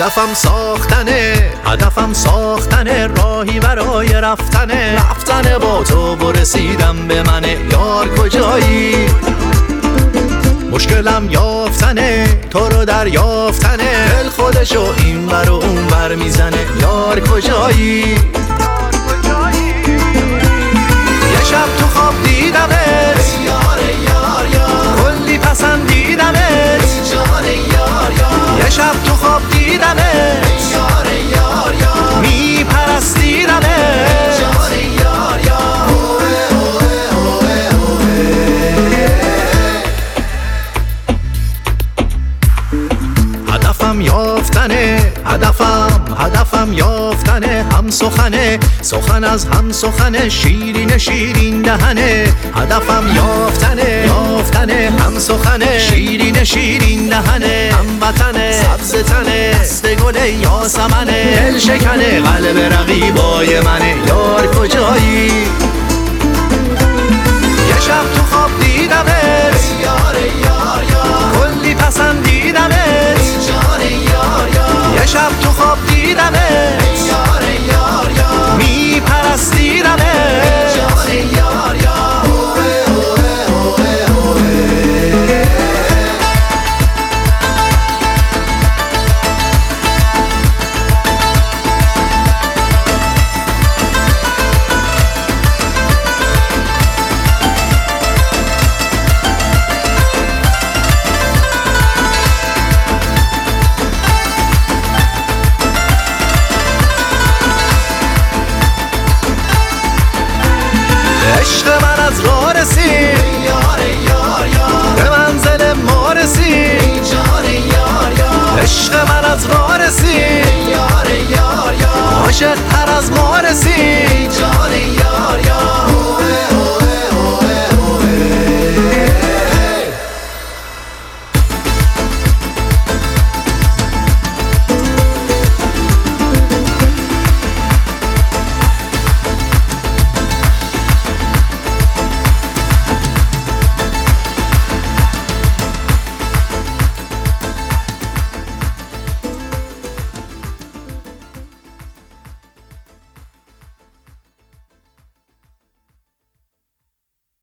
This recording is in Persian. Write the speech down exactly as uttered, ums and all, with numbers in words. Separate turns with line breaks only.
هدفم ساختنه، هدفم ساختنه، راهی برای رفتنه، رفتنه با تو و رسیدم به منه. یار کجایی؟ مشکلم یافتنه، تو رو دریافتنه، دل خودشو این بر و اون بر میزنه. یار کجایی؟ یه شب تو خواب دیدمت، یار یار یار، کلی پسندیدمت، جان یار یار. یه شب تو خواب دیدمت، یار یار یار، میپرستیدمت، جان یار یار. هدفم یافتنه، هدفم هدفم یافتنه، هم سخنه، سخن از هم سخنه، شیرین شیرین دهنه. هدفم یافتنه، یافتنه، هم سخنه، شیرین شیرین دهنه، هم وطنه، سبز تنه، دست گل یاسمنه، دل شکنه، قلب رقیبای منه. یار کجایی؟ یه شب تو خواب دیدمت، یار یار یار، کلی پسندیدمت، جان یار یار. یه شب تو خواب دیدمت، یار یار یار، میپرستیدمت، جان یار یار. عشق من از راه رسید، یار یار یار، به منزل ما رسید، جان یار یار. عشق من از راه رسید، یار یار یار، عاشق تر از ما رسید.